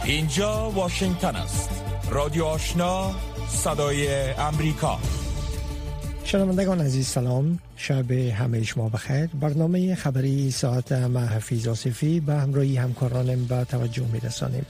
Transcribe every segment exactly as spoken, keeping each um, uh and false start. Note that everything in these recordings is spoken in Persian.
اینجا واشنگتن است. رادیو آشنا، صدای امریکا. شنوندگان عزیز سلام، شب همه شما بخیر. برنامه خبری ساعت ما حفیظ آصفی به همراهی همکارانم به توجه می‌رسانیم.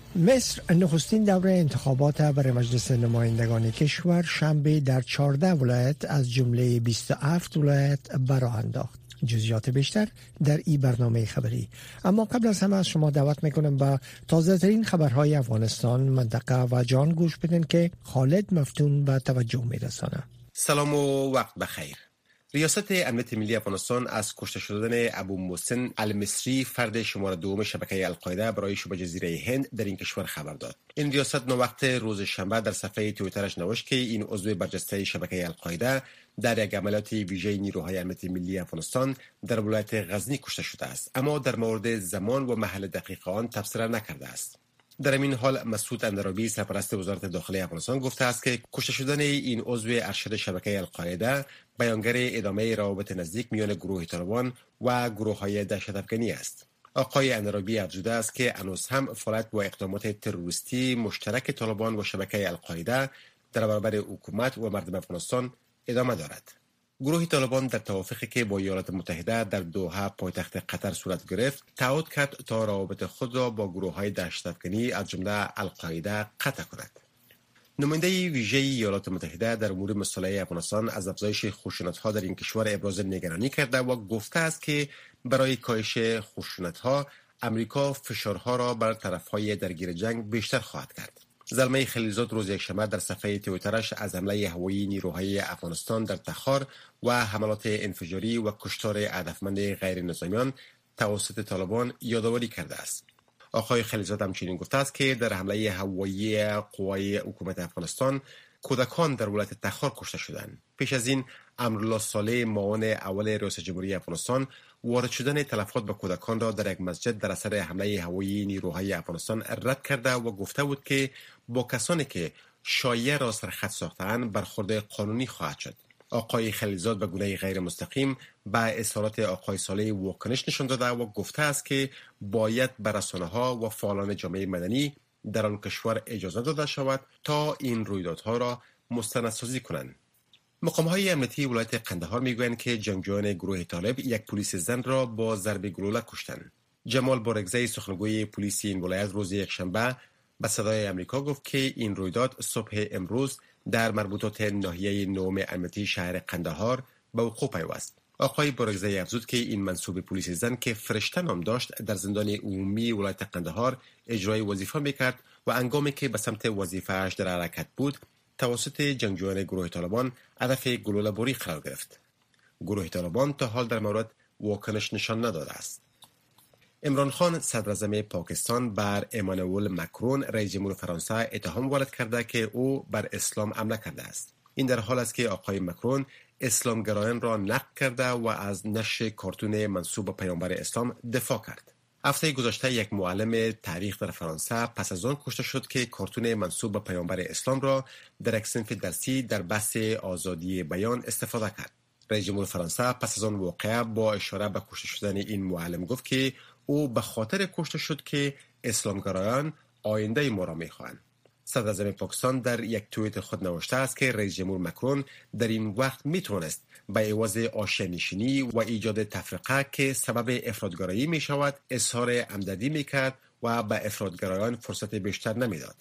مصر نخستین دوره انتخابات برای مجلس نمایندگان کشور شنبه در چهارده ولایت از جمله بیست و هفت ولایت براه انداخت. جزئیات بیشتر در این برنامه خبری. اما قبل از همه از شما دعوت میکنم به تازه ترین خبرهای افغانستان، منطقه و جهان گوش بدن که خالد مفتون به توجه میرسانه. سلام و وقت بخیر. ریاست امنیت ملی افغانستان از کشته شدن ابو محسن المصری، فرد شماره دوم شبکه القاعده برای شبه جزیره هند در این کشور خبر داد. این ریاست نووقت روز شنبه در صفحه توییترش نوشت که این عضو برجسته شبکه القاعده در یک عملیات ویژه نیروهای امنیت ملی افغانستان در ولایت غزنی کشته شده است، اما در مورد زمان و محل دقیق آن تبصره نکرده است. در این حال مسعود اندرابی، سرپرست وزارت داخلی افغانستان، گفته است که کشته شدن این عضو ارشد شبکه القاعده بیانگر ادامه روابط نزدیک میان گروه طالبان و گروه‌های دهشت‌افکنی است. آقای اندرابی افزوده است که هنوز هم فعالیت و اقدامات تروریستی مشترک طالبان و شبکه القاعده در برابر حکومت و مردم افغانستان ادامه دارد. گروه طالبان در توافقی که با ایالات متحده در دوحه پایتخت قطر صورت گرفت، تعهد کرد تا روابط خود را با گروه‌های دهشت‌افکنی از جمله القاعده قطع کند. نماینده ویژه ایالات متحده در امور مصالحه افغانستان از افزایش خشونت‌ها در این کشور ابراز نگرانی کرده و گفته است که برای کاهش خشونت‌ها امریکا فشارها را بر طرف‌های درگیر جنگ بیشتر خواهد کرد. زلمه خلیلزاد روز یکشنبه در صفحه توییترش از حمله هوایی نیروهای افغانستان در تخار و حملات انفجاری و کشتار هدفمند غیر نظامیان توسط طالبان یادآوری کرده است. آقای خلیلزاد همچنین گفته است که در حمله هوایی قوای حکومت افغانستان کودکان در ولایت تخار کشته شدند. پیش از این امرالله صالح، معاون اول رئیس جمهوری افغانستان، وارد شدن تلفات به کودکان را در یک مسجد در اثر حمله هوایی نیروهای افغانستان رد کرده و گفته بود که با کسانی که شایعه را سرخط ساخته‌اند برخورد قانونی خواهد شد. آقای خلیلزاد به گونه غیر مستقیم به اظهارات آقای صالح واکنش نشان داده و گفته است که باید به رسانه‌ها و فعالان جامعه مدنی در آن کشور اجازه داده شود تا این رویدادها را مستندسازی کنند. مقام‌های امنیتی ولایت قندهار میگویند که جنگجویان گروه طالب یک پلیس زن را با ضرب گلوله کشتند. جمال بارگزی، سخنگوی پلیس این ولایت، روز یکشنبه به صدای آمریکا گفت که این رویداد صبح امروز در مربوطات ناحیه نهم امنیتی شهر قندهار به وقوع پیوست. آقای بارگزی افزود که این منصوب پلیس زن که فرشته نام داشت در زندان عمومی ولایت قندهار اجرای وظیفه میکرد و هنگامی که به سمت وظیفه‌اش در حرکت بود توسط جنگجویان گروه طالبان هدف گلوله‌باری قرار گرفت. گروه طالبان تا حال در مورد واکنش نشان نداده است. عمران خان، صدراعظم پاکستان، بر امانوئل مکرون، رئیس جمهور فرانسه، اتهام وارد کرده که او بر اسلام حمله کرده است. این در حال است که آقای مکرون اسلامگرایان را نقد کرده و از نشر کارتون منسوب به پیامبر اسلام دفاع کرد. هفته گذشته یک معلم تاریخ در فرانسه پس از آن کشته شد که کارتون منسوب به پیامبر اسلام را در یک صنف درسی در بحث آزادی بیان استفاده کرد. رئیس جمهور فرانسه پس از آن واقعه با اشاره به کشته شدن این معلم گفت که او به خاطر کشته شد که اسلامگرایان آینده ما را می‌خواهند. صدراعظم پاکستان در یک توییت خود نوشته است که رئیس جمهور مکرون در این وقت میتونست به عوض آشیانه‌نشینی و ایجاد تفرقه که سبب افراطگرایی می شود اظهار همدردی میکرد و به افراطگرایان فرصت بیشتر نمیداد.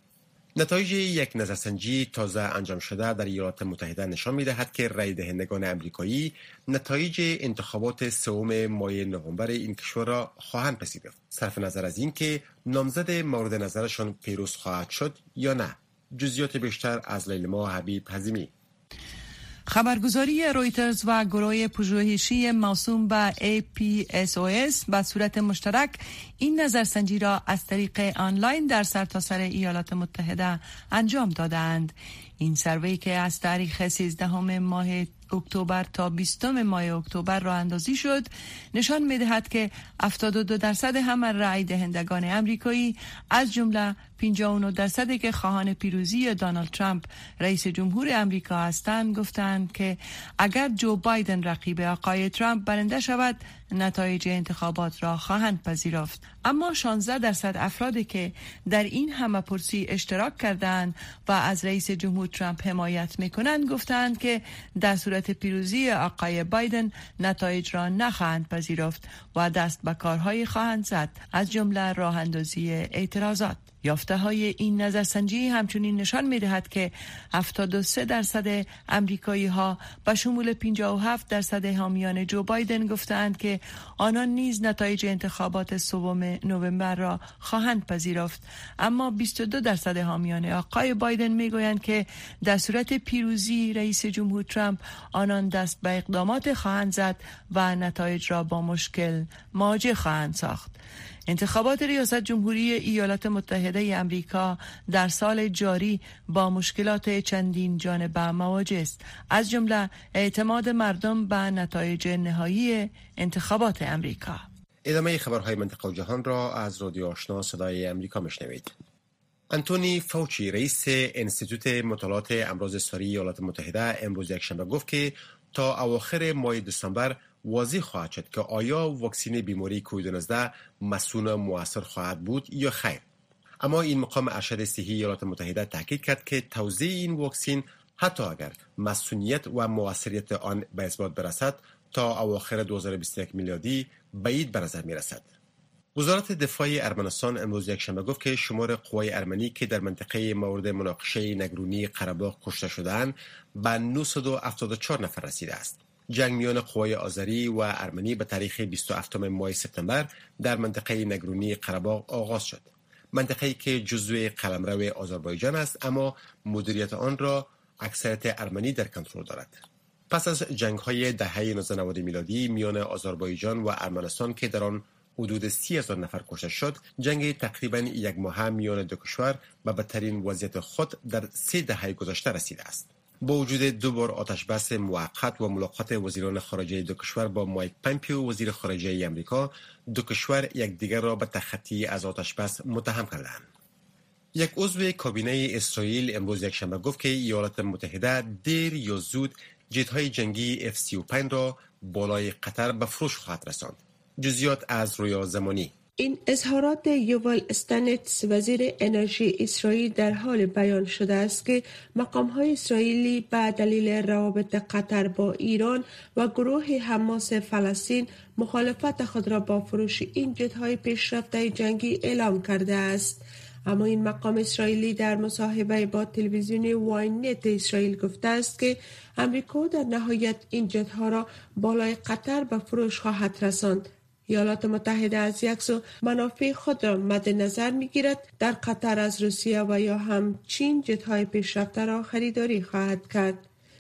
نتایج یک نظرسنجی تازه انجام شده در ایالات متحده نشان می‌دهد که رای دهندگان آمریکایی نتایج انتخابات سوم ماه نوامبر این کشور را خواهند پذیرفت، صرف نظر از اینکه نامزد مورد نظرشان پیروز خواهد شد یا نه. جزئیات بیشتر از لیلما حبیب حزیمی. خبرگزاری رویترز و گروه پژوهشی موسوم به ای پی اس او اس به صورت مشترک این نظرسنجی را از طریق آنلاین در سرتاسر ایالات متحده انجام دادند. این سروی که از تاریخ سیزدهم ماه اکتبر تا بیستم ماه اکتبر راه اندازی شد نشان می‌دهد که هفتاد و دو درصد همه رأی دهندگان امریکایی از جمله پنجاه و نه درصدی که خواهان پیروزی دونالد ترامپ رئیس جمهور امریکا هستند گفتند که اگر جو بایدن رقیب آقای ترامپ برنده شود نتایج انتخابات را خواهند پذیرفت. اما شانزده درصد افرادی که در این همه پرسی اشتراک کردند و از رئیس جمهور ترامپ حمایت میکنند گفتند که در صورت پیروزی آقای بایدن نتایج را نخواهند پذیرفت و دست به کارهای خواهند زد، از جمله راه اندازی اعتراضات. یافته های این نظرسنجی همچنین نشان می دهد که هفتاد و سه درصد امریکایی ها به شمول پنجاه و هفت درصد حامیان جو بایدن گفتند که آنان نیز نتایج انتخابات سوم نوامبر را خواهند پذیرفت، اما بیست و دو درصد حامیان آقای بایدن می گویند که در صورت پیروزی رئیس جمهور ترامپ آنان دست به اقدامات خواهند زد و نتایج را با مشکل مواجه خواهند ساخت. انتخابات ریاست جمهوری ایالات متحده امریکا در سال جاری با مشکلات چندین جانبه مواجه است، از جمله اعتماد مردم به نتایج نهایی انتخابات امریکا. ادامه خبرهای منطقه و جهان را از رادیو آشنا صدای امریکا میشنوید. انتونی فوچی رئیس انستیتوت مطالعات امراض ساری ایالات متحده امروز یکشنبه گفت که تا اواخر ماه دسامبر واضح خواهد شد که آیا واکسن بیماری کووید نوزده مسئول و مؤثر خواهد بود یا خیر. اما این مقام ارشد صحی ایالات متحده تاکید کرد که توزیع این واکسن حتی اگر مسئولیت و مؤثریت آن به اثبات برسد تا اواخر دو هزار و بیست و یک میلادی بعید به نظر میرسد. وزارت دفاع ارمنستان امروز یکشنبه گفت که شمار قوای ارمنی که در منطقه مورد مناقشه نگرونی قره‌باغ کشته شدند به نهصد و هفتاد و چهار نفر رسیده است. جنگ میان قوای آذری و ارمنی به تاریخ بیست و هفتم ماه سپتامبر در منطقه نگرونی قره‌باغ آغاز شد. منطقه‌ای که جزو قلمرو آذربایجان است اما مدیریت آن را اکثریت ارمنی در کنترل دارد. پس از جنگ‌های دهه نوزده صد میلادی میان آذربایجان و ارمنستان که در آن حدود سی هزار نفر کشته شد، جنگ تقریباً یک ماه میان دو کشور به بدترین وضعیت خود در سه دهه گذشته رسیده است. با وجود دو بار آتش بس موقت و ملاقات وزیران خارجه دو کشور با مایک پامپیو وزیر خارجه آمریکا، دو کشور یکدیگر را به تخطی از آتش بس متهم کردند. یک عضو کابینه اسرائیل امروز یکشنبه گفت که ایالات متحده دیر یا زود جت‌های جنگی اف سی و پنج را بالای قطر به فروش خواهد رساند. جزئیات از رویا زمانی. این اظهارات یوول استانتس وزیر انرژی اسرائیل در حال بیان شده است که مقام‌های اسرائیلی به دلیل روابط قطر با ایران و گروه حماس فلسطین مخالفت خود را با فروش این جت‌های پیشرفته جنگی اعلام کرده است. اما این مقام اسرائیلی در مصاحبه با تلویزیون واین نت اسرائیل گفته است که امریکا در نهایت این جت‌ها را بالای قطر به فروش خواهد رساند. ایالات متحده از یک سو منافع خود را مد نظر می گیرد در قطر از روسیه و یا هم چین جت‌های پیشرفته را خریداری خواهد کرد.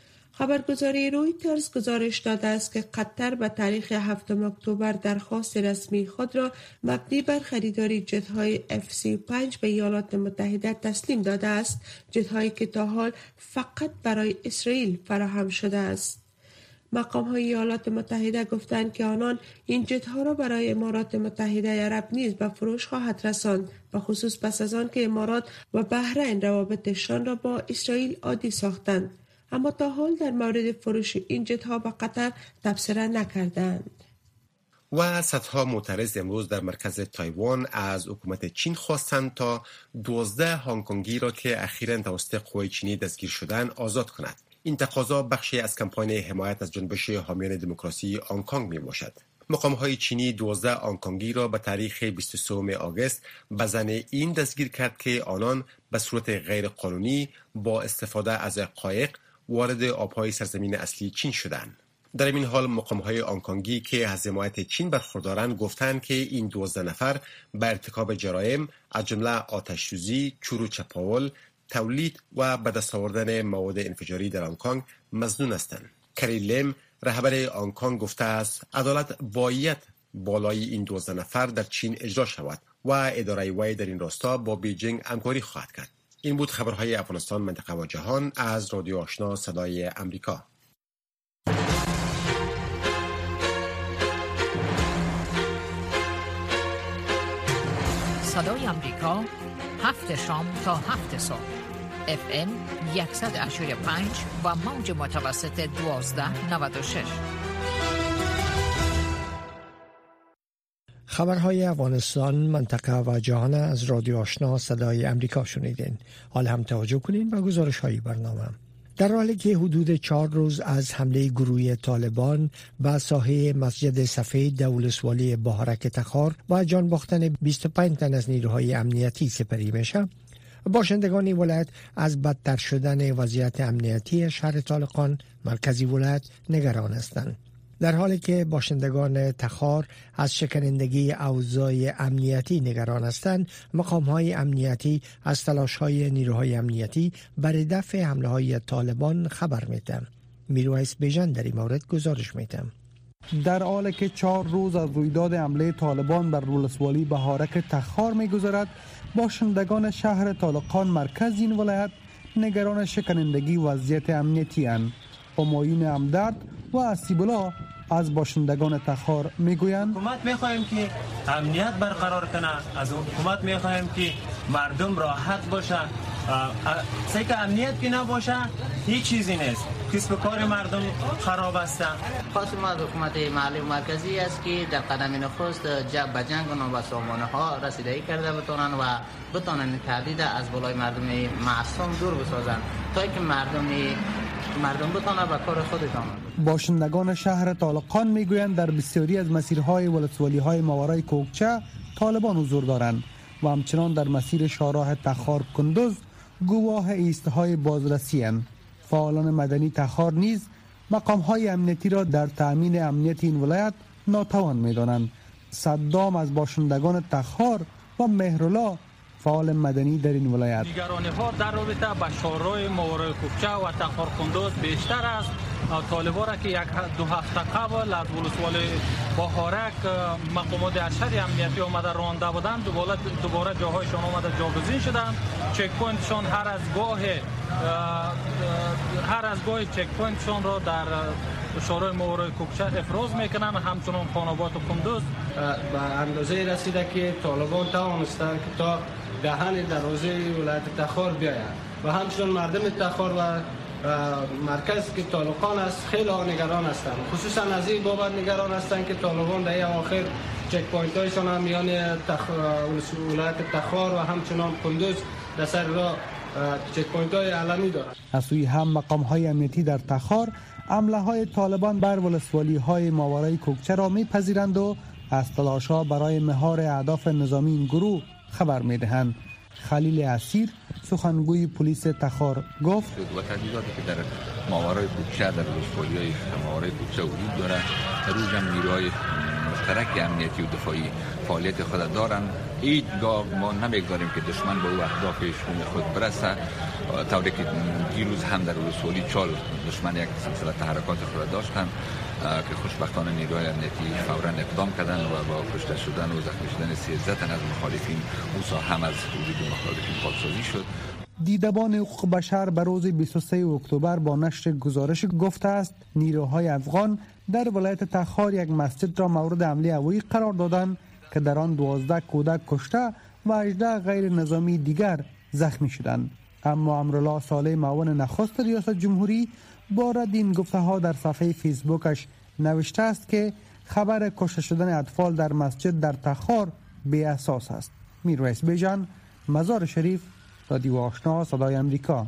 خبرگزاری رویترز گزارش داده است که قطر به تاریخ هفتم اکتبر درخواست رسمی خود را مبنی بر خریداری جت‌های اف سی و پنج به ایالات متحده تسلیم داده است، جت‌هایی که تا حال فقط برای اسرائیل فراهم شده است. مقام‌های ایالات متحده گفتند که آنان این جت‌ها را برای امارات متحده عرب نیز به فروش خواهد رساند، به خصوص پس از آن که امارات و بحرین روابطشان را با اسرائیل عادی ساختند. اما تا حال در مورد فروش این جت‌ها به قطر تبصره نکردند. و صدها معترض امروز در مرکز تایوان از حکومت چین خواستند تا دوازده هنگ کنگی را که اخیراً توسط قوای چینی دستگیر شدند آزاد کند. این تقاضا بخشی از کمپاین حمایت از جنبش حامیان دموکراسی هنگ کنگ می باشد. مقام‌های چینی دوازده هنگ کنگی را به تاریخ بیست و سوم آگوست به زن این دستگیر کرد که آنان به صورت غیر قانونی با استفاده از قایق وارد آب‌های سرزمین اصلی چین شدند. در این حال مقام‌های هنگ کنگی که از حمایت چین برخوردارند گفتند که این دوازده نفر به ارتکاب جرایم از جمله آتش‌سوزی، چور و چپاول، تولید و به دست آوردن مواد انفجاری در هنگ کنگ مظنون هستند. کری لم رهبر هنگ کنگ گفته است عدالت باید بالای این دوازده نفر در چین اجرا شود و اداره وی در این راستا با بیجینگ همکاری خواهد کرد. این بود خبرهای افغانستان، منطقه و جهان از رادیو آشنا صدای امریکا. صدای امریکا، هفت شام تا هفت صبح. اف ام صد و هشتاد و پنج و موج متوسط دوازده نود و شش. خبرهای افغانستان، منطقه و جهان از رادیو آشنا صدای امریکا شنیدین. حال هم توجه کنین و گزارش های برنامه. در حالی که حدود چهار روز از حمله گروه طالبان به ساحه مسجد سفید در ولسوالی بهارک تخار و جان باختن بیست و پنج تن از نیروهای امنیتی سپری میشه، باشندگان ولایت از بدتر شدن وضعیت امنیتی شهر طالقان مرکزی ولایت نگران هستند. در حالی که باشندگان تخار از شکنندگی اوضاع امنیتی نگران هستند، مقام‌های امنیتی از تلاش‌های نیروهای امنیتی برای دفع حمله‌های طالبان خبر می‌دهند. میرویس بیژن در این مورد گزارش می‌دهد. در حالی که چهار روز از رویداد حمله طالبان بر ولسوالی بهارک تخار می‌گذرد، باشندگان شهر طالقان مرکز این ولایت نگران شکنندگی وضعیت امنیتی اند. همایون همدرد و اسیب‌الله از باشندگان تخار میگویند حکومت میخواهیم که امنیت برقرار کنه، از حکومت میخواهیم که مردم راحت باشه. سعی که امنیت که نباشه هیچ چیزی نیست، کسب کار مردم خراب است. خواست ما از حکومت محلی و مرکزی است که در قدم نخست جنگ به جنگ و سامانه ها رسیدگی کرده بتونن و بتونن تهدید از بالای مردم معصوم دور بسازن تا اینکه مردم مردم بتونه به کار خودشان. باشندگان شهر طالقان میگویند در بسیاری از مسیرهای ولسوالی‌های ماورای کوکچه طالبان حضور دارند و همچنان در مسیر شاهراه تخار کندوز گواه ایستهای بازرسی اند. فعالان مدنی تخار نیز مقام‌های امنیتی را در تأمین امنیت این ولایت ناتوان می‌دانند. صدام از باشندگان تخار و مهرالله فعال مدنی در این ولایت نگرانی ها در رابطه با شاهراه ماورای کوکچه و تخار کندوز بیشتر است. طالبان را که یک دو هفته قبل از ولسوالی بهارک مقامات ارشد امنیتی آمده رانده بودند، دوباره دوباره جاهایشان آمده جاگزین شدند. چک پوینتشان هر از گاه هر از گاه چک پوینتشان را در شاهراه ماورای کوکچه افراز میکنند. همچنان خانابات و کندوز به اندازه رسیده که طالبان توانستند که تا دهن دروازه ولایت تخار بیایند و همچنان مردم تخار و مرکز که طالقان است خیلی نگران هستند. خصوصا از این بابت نگران هستند که طالبان در اواخر چک پوینت هایشان هم میان تخ... ولایت تخار و همچنان کندوز در سر راه چک پوینت های علمی دارند. از سوی هم مقام های امنیتی در تخار حمله های طالبان بر ولسوالی های ماورای کوکچه را میپذیرند و از تلاش ها برای مهار اهداف نظامی این گروه خبر میدهند. خلیل اسیر سخنگوی پلیس تخار گفت و تهدیداتی که در ماورای کوکچه در ولسوالی‌های ماورای کوکچه وجود دارد، در روز هم نیروهای مشترک امنیتی و دفاعی فعالیت خود دارند. هیچگاه ما نمیگذاریم که دشمن به او اهدافش خود برسه. طوری که دیروز هم در ولسوالی چال دشمن یک سلسله تحرکات خود داشتند که خوشبختانه نیروهای امنیتی فوراً اقدام کردند و با کشته شدن و زخمی شدن سیزده تن از مخالفین اوسا هم از وجود مخالفین پاکسازی شد. دیدبان حقوق بشر به روز بیست و سوم اکتبر با نشر گزارش گفته است نیروهای افغان در ولایت تخار یک مسجد را مورد حمله هوایی قرار دادند که در آن دوازده کودک کشته و هجده غیر نظامی دیگر زخمی شدند. اما امرالله صالح معاون نخست ریاست جمهوری با رد این گفته ها در صفحه فیسبوکش نوشته است که خبر کشته شدن اطفال در مسجد در تخار بی اساس است. میرویس بیژن، مزار شریف، رادیو آشنا صدای امریکا.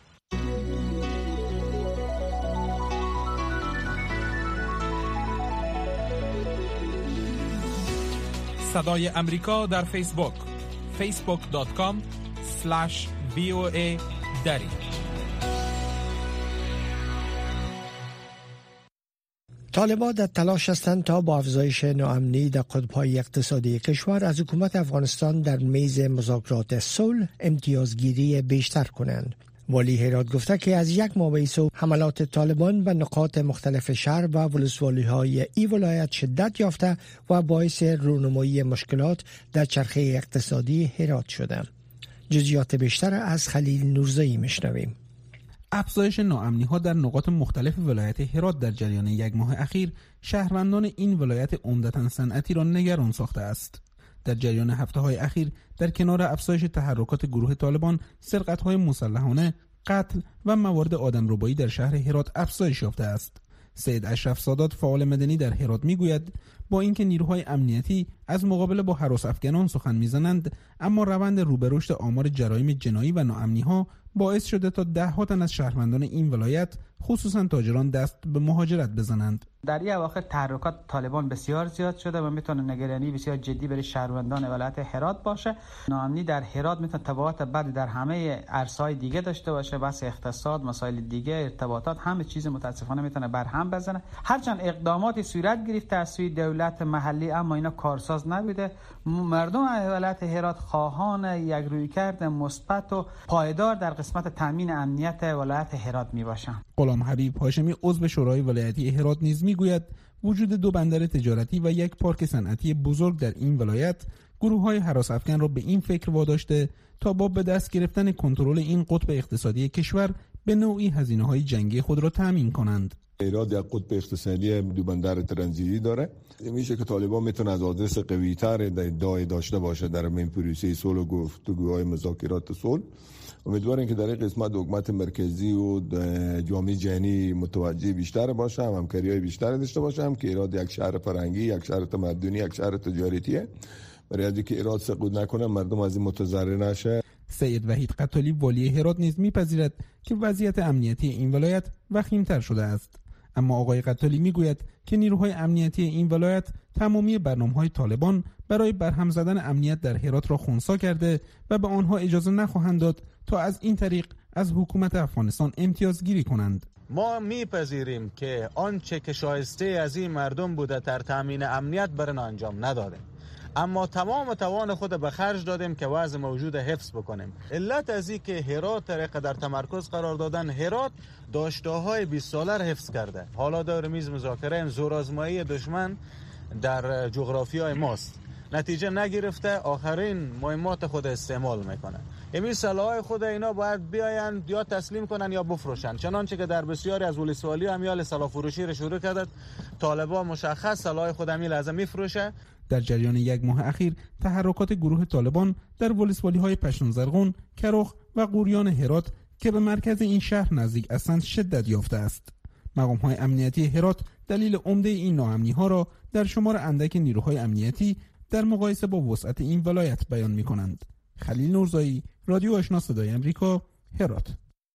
صدای امریکا در فیسبوک فیسبوک دات کام اسلش وی او ای دری. طالبان در تلاش هستند تا با افزایش ناامنی در قطب‌های اقتصادی کشور از حکومت افغانستان در میز مذاکرات صلح امتیازگیری بیشتر کنند. والی هرات گفته که از یک ماه به سو حملات طالبان به نقاط مختلف شهر و ولسوالی‌های این ولایت شدت یافته و باعث رونمایی مشکلات در چرخه اقتصادی هرات شده. جزئیات بیشتر از خلیل نورزایی میشنویم. افزایش ناامنی‌ها در نقاط مختلف ولایت هرات در جریان یک ماه اخیر شهروندان این ولایت عمدتاً صنعتی را نگران ساخته است. در جریان هفته‌های اخیر در کنار افزایش تحرکات گروه طالبان، سرقت‌های مسلحانه، قتل و موارد آدمربایی در شهر هرات افزایش یافته است. سید اشرف سادات فعال مدنی در هرات میگوید با اینکه نیروهای امنیتی از مقابله با هراس افکنان سخن میزنند، اما روند رو به رشد آمار جرایم جنایی و ناامنی‌ها باعث شده تا ده ها تن از شهروندان این ولایت، خصوصا تاجران، دست به مهاجرت بزنند. در این اواخر تحرکات طالبان بسیار زیاد شده و میتونه نگرانی بسیار جدی برای شهروندان ولایت هرات باشه. ناامنی در هرات میتونه تبعات بعد در همه عرصه‌های دیگه داشته باشه، بحث اقتصاد، مسائل دیگه، ارتباطات، همه چیز متاسفانه میتونه برهم بزنه. هرچند اقداماتی صورت گرفته از سوی دولت محلی، اما اینا کارساز نبوده. مردم ولایت هرات خواهان یک رویکرد مثبت و پایدار در قسمت تامین امنیت ولایت هرات میباشن. غلام حبیب هاشمی عضو شورای ولایتی هرات نیز میگوید وجود دو بندر تجارتی و یک پارک صنعتی بزرگ در این ولایت گروه‌های هراس افکن را به این فکر واداشته تا با به دست گرفتن کنترل این قطب اقتصادی کشور به نوعی هزینه‌های جنگی خود را تامین کنند. ایراد یک قطب اقتصادی دو بندر ترانزیتی داره. میشه که طالبان میتونه از آدرس قوی‌تر ادعای داشته باشه در این پروسه صلح و گفتگوهای مذاکرات صلح. امیدواریم که در این قسمت حکومت مرکزی و جامعه جهانی متوجه بیشتر باشه، هم همکاری‌های بیشتر داشته باشه، که ایراد یک شهر فرهنگی، یک شهر تمدنی، یک شهر تجاریتیه. برای اینکه ایراد سقوط نکنه، مردم از این متضرر نشه. سید وحید قتالی والی هرات نیز میپذیرد که وضعیت امنیتی این ولایت وخیم‌تر شده است. اما آقای قتالی میگوید که نیروهای امنیتی این ولایت تمامی برنامه‌های طالبان برای برهم زدن امنیت در هرات را خنثی کرده و به آنها اجازه نخواهند داد تا از این طریق از حکومت افغانستان امتیازگیری کنند. ما میپذیریم که آنچه که شایسته از این مردم بوده در تامین امنیت برای انجام ندادیم، اما تمام توان خود به خرج دادیم که وضع موجود حفظ بکنیم. علت از این که هرات طریق در تمرکز قرار دادن، هرات داشته‌های بیست ساله را حفظ کرده. حالا دور میز مذاکره زورآزمایی دشمن در جغرافیای ماست، نتیجه نگرفته، آخرین مهمات خود استعمال میکنه. این سلاح خود اینا باید بیاین یا تسلیم کنن یا بفروشن، چنانچه که در بسیاری از ولسوالی امیال سلاح فروشی را شروع کرده. طالبان مشخص سلاح خود امی لازم میفروشه. در جریان یک ماه اخیر تحرکات گروه طالبان در ولسوالی‌های پشتون زرغون، کرخ و قوریان هرات که به مرکز این شهر نزدیک هستند شدت یافته است. مقام‌های امنیتی هرات دلیل عمده این ناامنی‌ها را در شمار اندک نیروهای امنیتی در مقایسه با وسعت این ولایت بیان می‌کنند. خلیل نورزایی، رادیو آشنا صدای امریکا، هرات.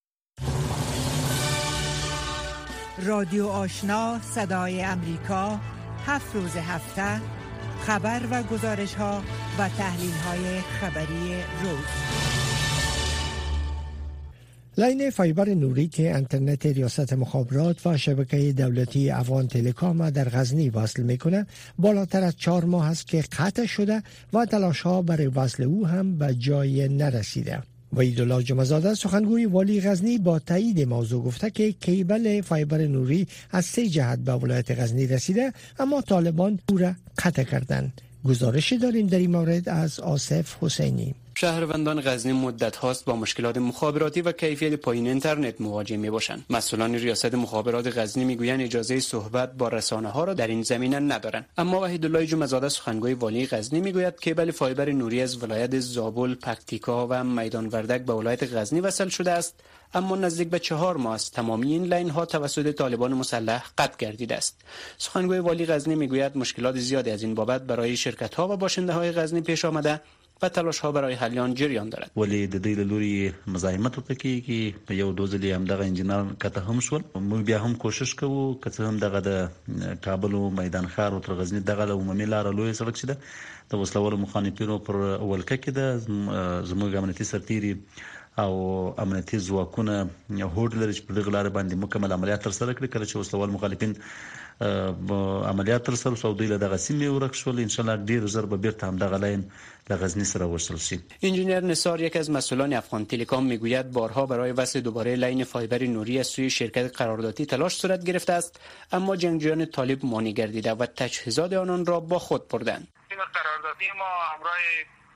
رادیو آشنا صدای امریکا، هفت روز هفته خبر و گزارش‌ها و تحلیل‌های خبری روز. لاین فایبر نوری که اینترنت ریاست مخابرات و شبکه دولتی افغان تلکام در غزنی وصل میکنه بالاتر از چهار ماه است که قطع شده و تلاش‌ها برای وصل او هم به جای نرسیده. وحیدالله جمعزاده سخنگوی والی غزنی با تایید موضوع گفته که کیبل فایبر نوری از سه جهت به ولایت غزنی رسیده، اما طالبان او را قطع کردند. گزارشی داریم در این مورد از آصف حسینی. شهروندان غزنی مدت هاست با مشکلات مخابراتی و کیفیت پایین اینترنت مواجه می باشند. مسئولان ریاست مخابرات غزنی میگویند اجازه صحبت با رسانه ها را در این زمینه ندارند. اما وحیدالله جمعزاده سخنگوی والی غزنی میگوید کیبل فایبر نوری از ولایت زابل، پکتیکا و میدان وردک به ولایت غزنی وصل شده است، اما نزدیک به چهار ماه است تمامی این لاین ها توسط طالبان مسلح قطع گردیده است. سخنگوی والی غزنی میگوید مشکلات زیادی از این بابت برای شرکت ها و باشنده های غزنی پیش آمده و تلاش ها برای حل آن جریان دارد. ولی د دې لوري مزاحمت وکړي چې په یو دوزلي هم دغه انجینر کته هم شول. موږ بیا هم کوشش کوو که هم دغه د کابل او میدان ښار او تر غزنی دغه عمومي لار لوی سړک شته د وسلوالو مخالفینو پر ولکه کې د زموږ امنیتي سرتيري او امنیتي ځواکونه هوډ لري چې په دغه لار باندې مکمل عملیات تر سره کړي. کله چې وسلوال مخالفین عملیات تر سره سعودي له دغه سیمې ورک شول، ان شاء الله ډیر زر به بیرته هم دغه لاین له غزنی سره وصل شي. انجینر نثار یک از مسئولان افغان تلکام میگوید بارها برای وصل دوباره لاین فایبر نوری از سوی شرکت قراردادی تلاش صورت گرفته است، اما جنگجویان طالب مانع گردیده و تجهیزات آنان را با خود بردند. تیم قراردادی ما همراه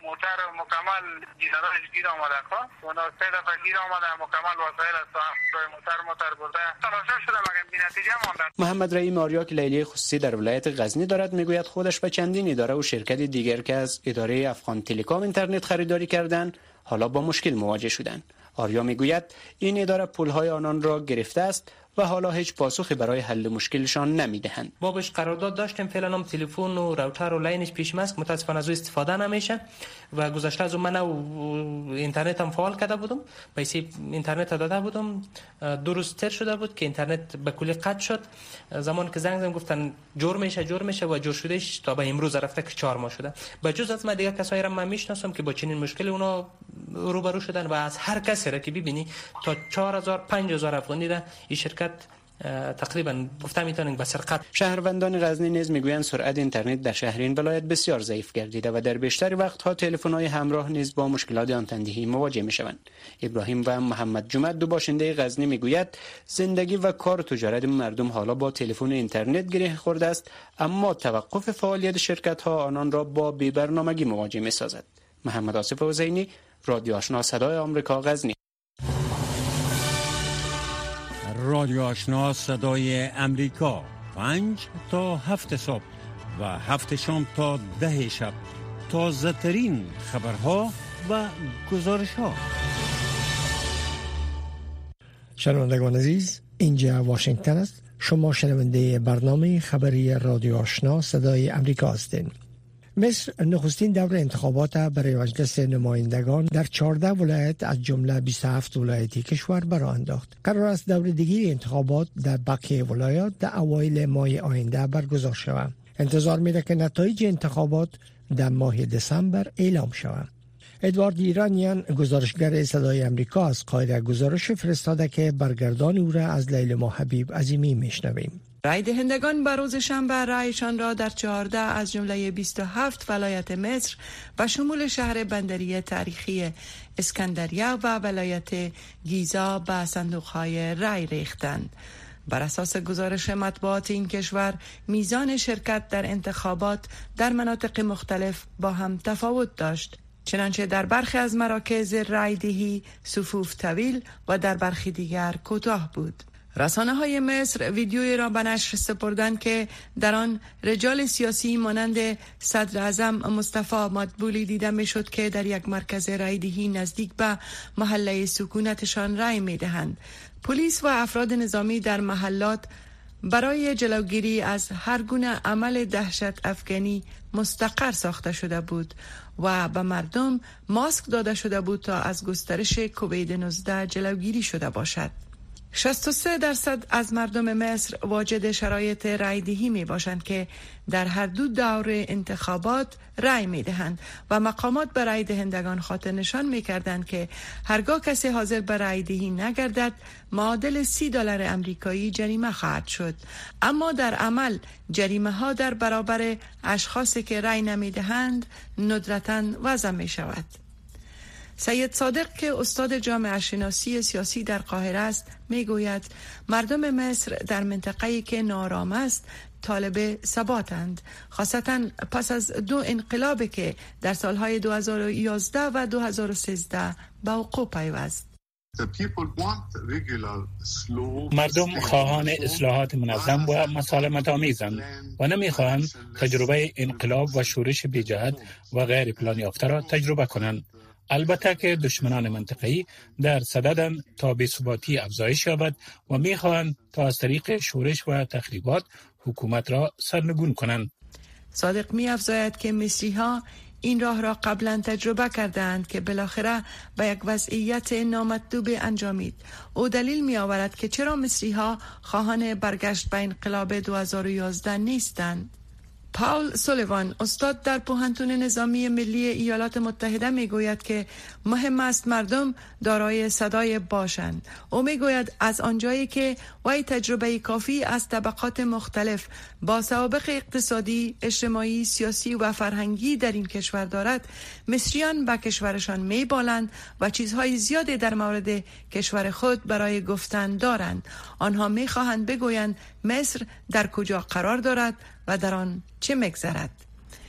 موتر مکمل گیرش گیر آمده خواهد و سه دفعه گیر آمده مکمل وسایل از موتر موتر برده تلاشا شده مگر بی نتیجه مانده. محمد رحیم آریا که لیلی خصوصی در ولایت غزنی دارد میگوید خودش و چندین اداره و شرکت دیگر که از اداره افغان تلکام اینترنت خریداری کردند حالا با مشکل مواجه شدند. آریا میگوید این اداره پولهای آنان را گرفته است و حالا هیچ پاسخی برای حل مشکلشان نمیدهند. ما باش قرارداد داشتیم، فعلا هم تلفن و راوتر و لاینش پیش ماست، متاسفانه از او استفاده نمیشه و گذشته از من اینترنت هم فعال کرده بودم، پیسه اینترنت داده بودم، دو روز تر شده بود که اینترنت به کلی قطع شد. زمان که زنگ زدم گفتن جور میشه جور میشه و جور شدهش تا به امروز رفته که چهار ماه شده. به جز از من دیگه کسایی را من میشناسم که با چنین مشکلی اونا روبرو شدن و از هر کسی را که ببینی تا چهار هزار پنج هزار افغانی ده این شرکت تقریبا گفتم میتونن به سرقت. شهروندان غزنی نیز میگویند سرعت اینترنت در شهر این ولایت بسیار ضعیف گردیده و در بیشتر وقتها تلفن‌های همراه نیز با مشکلات آن تندهی مواجه میشوند. ابراهیم و محمد جمعه دو باشنده غزنی میگوید زندگی و کار و تجارت مردم حالا با تلفن و اینترنت گره خورده است، اما توقف فعالیت شرکت‌ها آنان را با بی‌برنامگی مواجه میسازد. محمد آصف حسینی، رادیو آشنا صدای آمریکا، غزنی. رادیو آشنا صدای امریکا، پنج تا هفت صبح و هفت شام تا ده شب، تازه ترین خبرها و گزارش ها. شنوندگان عزیز، اینجا واشنگتن است. شما شنونده برنامه خبری رادیو آشنا صدای امریکا هستین. مصر نخستین دور انتخابات برای مجلس نمایندگان در چهارده ولایت از جمله بیست و هفت ولایتی کشور برآ انداخت. قرار است دور دیگر انتخابات در بقیه ولایات در اوایل ماه آینده برگزار شود. انتظار میره که نتایج انتخابات در ماه دسامبر اعلام شود. ادوارد ایرانیان، گزارشگر صدای امریکا، از قاهره گزارش فرستاده که برگردان او را از لیلا حبیب عظیمی میشنویم. رای دهندگان بر روز شنبه رایشان را در چهارده از جمله بیست و هفت ولایت مصر و شمول شهر بندری تاریخی اسکندریه و ولایت گیزا به صندوق‌های رای ریختند. بر اساس گزارش مطبوعات این کشور، میزان شرکت در انتخابات در مناطق مختلف با هم تفاوت داشت. چنانچه در برخی از مراکز رای دهی صفوف طویل و در برخی دیگر کوتاه بود. رسانه های مصر ویدیویی را به نشر سپردند که در آن رجال سیاسی مانند صدر اعظم مصطفی مدبولی دیده می شد که در یک مرکز رای دهی نزدیک به محله سکونتشان رای می دهند. پلیس و افراد نظامی در محلات برای جلوگیری از هر گونه عمل دهشت افغانی مستقر ساخته شده بود و به مردم ماسک داده شده بود تا از گسترش کووید نوزده جلوگیری شده باشد. شصت و سه درصد از مردم مصر واجد شرایط رای دهی می باشند که در هر دو دور انتخابات رای می دهند و مقامات به رای دهندگان خاطر نشان می کردند که هرگاه کسی حاضر به رای دهی نگردد معادل سی دلار امریکایی جریمه خواهد شد. اما در عمل جریمه ها در برابر اشخاصی که رای نمی دهند ندرتاً وضع می شود. سید صادق که استاد جامعه شناسی سیاسی در قاهره است میگوید مردم مصر در منطقه‌ای که نارام است طالب ثباتند، خاصتا پس از دو انقلابی که در سالهای دو هزار و یازده و دو هزار و سیزده به وقوع پیوست. مردم خواهان اصلاحات منظم و مسالمت آمیزند و نمیخواهند تجربه انقلاب و شورش بی‌جهت و غیر پلان یافته را تجربه کنند. البته که دشمنان منطقه‌ای در صددند تا بی‌ثباتی افزایش یابد و می‌خواهند تا از طریق شورش و تخریبات حکومت را سرنگون کنند. صادق می‌افزاید که مصری‌ها این راه را قبلا تجربه کردند که بالاخره به یک وضعیت نامطلوب انجامید. او دلیل می‌آورد که چرا مصری‌ها خواهان برگشت به انقلاب دو هزار و یازده نیستند. پاول سولیوان، استاد در پوهنتون نظامی ملی ایالات متحده میگوید که مهم است مردم دارای صدای باشند. او میگوید از آنجایی که وی تجربه کافی از طبقات مختلف با سوابق اقتصادی، اجتماعی، سیاسی و فرهنگی در این کشور دارد، مصریان به کشورشان میبالند و چیزهای زیادی در مورد کشور خود برای گفتن دارند. آنها میخواهند بگویند مصر در کجا قرار دارد و در آن چه میگذرد.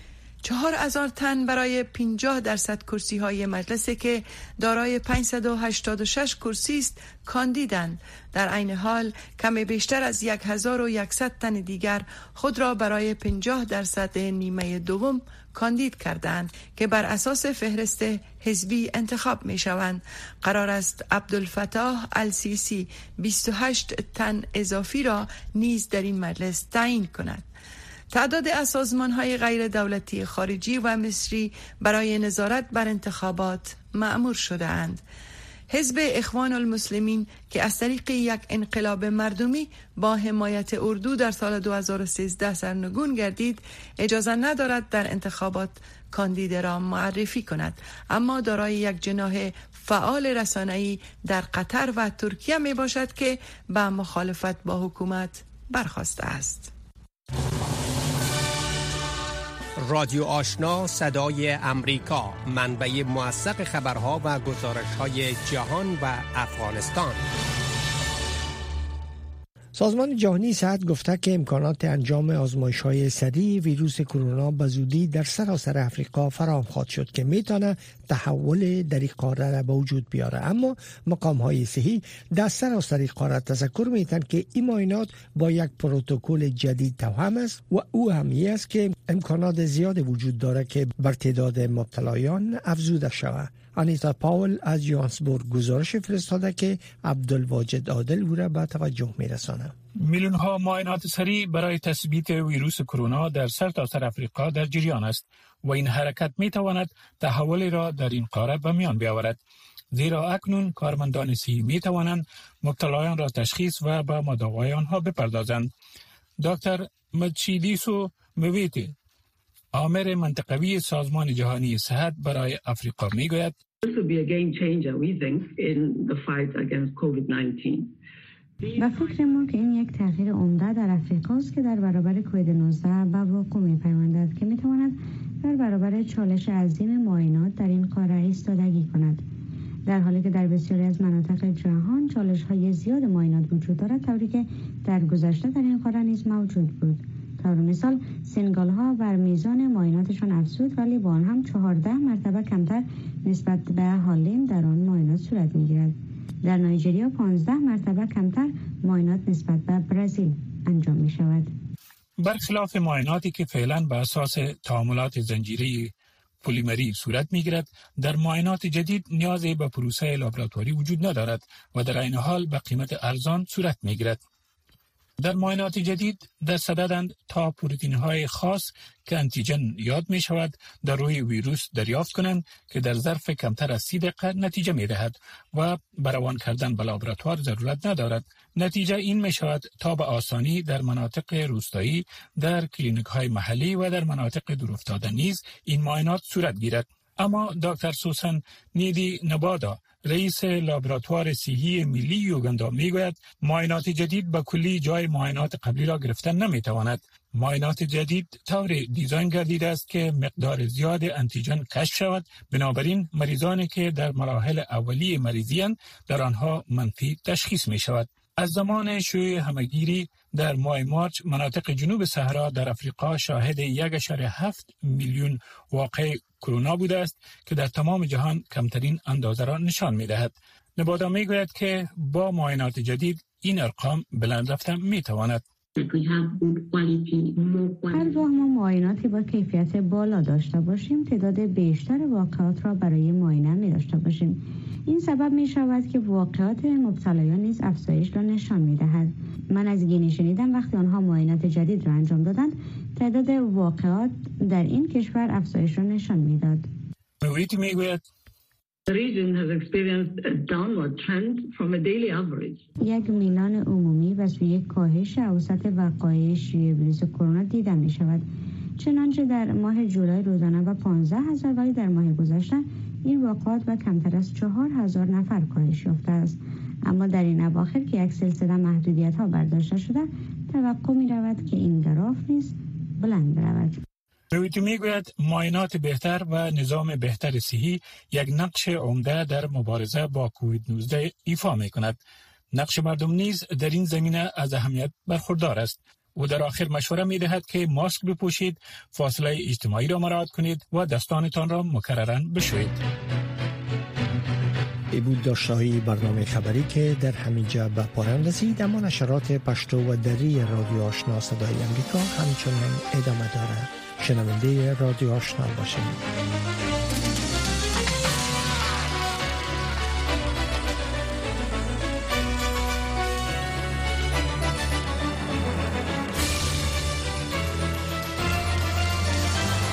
چهار هزار تن برای پنجاه درصد کرسی های مجلسی که دارای پانصد و هشتاد و شش کرسی است کاندیدند. در عین حال کم بیشتر از هزار و صد تن دیگر خود را برای پنجاه درصد نیمه دوم کاندید کردند که بر اساس فهرست حزبی انتخاب می شوند. قرار است عبدالفتاح السیسی بیست و هشت تن اضافی را نیز در این مجلس تعیین کند. تعداد از سازمان‌های غیر دولتی خارجی و مصری برای نظارت بر انتخابات مأمور شده اند. حزب اخوان المسلمین که از طریق یک انقلاب مردمی با حمایت اردو در سال دو هزار و سیزده سرنگون گردید، اجازه ندارد در انتخابات کاندید را معرفی کند، اما دارای یک جناح فعال رسانه‌ای در قطر و ترکیه می باشد که به مخالفت با حکومت برخاسته است. رادیو آشنا صدای امریکا، منبع موثق خبرها و گزارش‌های جهان و افغانستان. سازمان جهانی صحت گفته که امکانات انجام آزمایش‌های سریع ویروس کرونا به زودی در سراسر افریقا فراهم خواهد شد که میتونه تحول در این قاره را به وجود بیاره، اما مقام‌های صحی در سراسر قاره تذکر میتن که این معاینات با یک پروتکل جدید توأم است و او همی است که امکانات زیاد وجود داره که بر تعداد مبتلایان افزوده شود. انیتا پاول از یوهانسبورگ گزارش فرستاده که عبدالواجد عادل او را به توجه میرسانه. میلیون ها معاینات سریع برای تثبیت ویروس کرونا در سرتاسر افریقا در جریان است و این حرکت می تواند تحولی را در این قاره به میان بیاورد، زیرا اکنون کارمندان صحی می توانند مبتلایان را تشخیص و به مداوای آنها بپردازند. دکتر متشیدیسو مویتی، آمر منطقوی سازمان جهانی صحت برای افریقا می گوید و فکر ما که این یک تغییر عمده در افریقا است که در برابر کووید نوزده به وقوع می پیوندد که می تواند در برابر چالش عظیم معاینات در این قاره ایستادگی کند. در حالی که در بسیاری از مناطق جهان چالش های زیاد معاینات وجود دارد، طوری که در گذشته در این قاره نیز موجود بود. طور مثال سنگال ها بر میزان معایناتشان افزود، ولی با آن هم چهارده مرتبه کمتر نسبت به هالند در آن معاینات صورت میگیرد. در نایجریا پانزده مرتبه کمتر معاینات نسبت به برزیل انجام می شود. برخلاف معایناتی که فعلا بر اساس تعاملات زنجیره‌ای پلیمری صورت میگیرد، در معاینات جدید نیازی به پروسه لابراتواری وجود ندارد و در عین حال به قیمت ارزان صورت میگیرد. در معاینات جدید در صددند تا پروتئین‌های خاص که انتیجن یاد می شود در روی ویروس دریافت کنند که در ظرف کمتر از سی دقیقه نتیجه می دهد و بروان کردن به لابراتوار ضرورت ندارد. نتیجه این می شود تا به آسانی در مناطق روستایی، در کلینیک‌های محلی و در مناطق دورافتاده نیز این معاینات صورت گیرد. اما دکتر سوسن نیدی نبادا، رئیس لابراتوار صحی ملی یوگندا میگوید معاینات جدید به کلی جای معاینات قبلی را گرفتن نمیتواند. معاینات جدید طور دیزاین گردیده است که مقدار زیاد انتیجن کشف شود، بنابراین مریضانی که در مراحل اولیه مریضی در آنها منفی تشخیص می شود. از زمان شیوع همهگیری در ماه مارچ مناطق جنوب صحرا در افریقا شاهد یک اشاره هفت میلیون واقع کرونا بوده است که در تمام جهان کمترین اندازه را نشان می دهد. نبادا می گوید که با معاینات جدید این ارقام بلند رفتن می تواند. هرگاه ما معایناتی با کیفیت بالا داشته باشیم، تعداد بیشتر واقعات را برای معاینه می داشته باشیم. این سبب می شود که واقعات مبتلایان نیز افزایش را نشان می دهد. من از گینی شنیدم وقتی آنها معاینات جدید را انجام دادند، تعداد واقعات در این کشور افزایش را نشان می داد. مویتی می گوید یک میلان عمومی و سوی کاهش اوسط وقایع شیوع ویروس کرونا دیده می شود. چنانچه در ماه جولای روزانه و پانزده هزار، ولی در ماه گذشته این واقعات و کمتر از چهار هزار نفر کاهش یافته است. اما در این اواخر که یک سلسله محدودیت ها برداشته شده، توقع می رود که این گراف نیز بلند برود. مویتی می گوید معاینات بهتر و نظام بهتر صحی یک نقش عمده در مبارزه با کووید نوزده ایفا می کند. نقش مردم نیز در این زمینه از اهمیت برخوردار است. او در آخر مشوره می دهد که ماسک بپوشید، فاصله اجتماعی را مراعات کنید و دستانتان را مکرراً بشویید. ای بود داشته‌های برنامه خبری که در همینجا به پایان رسید، اما نشرات پشتو و دری رادیو آشنا صدای امریکا همچنان ادامه دارد. شنونده رادیو آشنا باشید.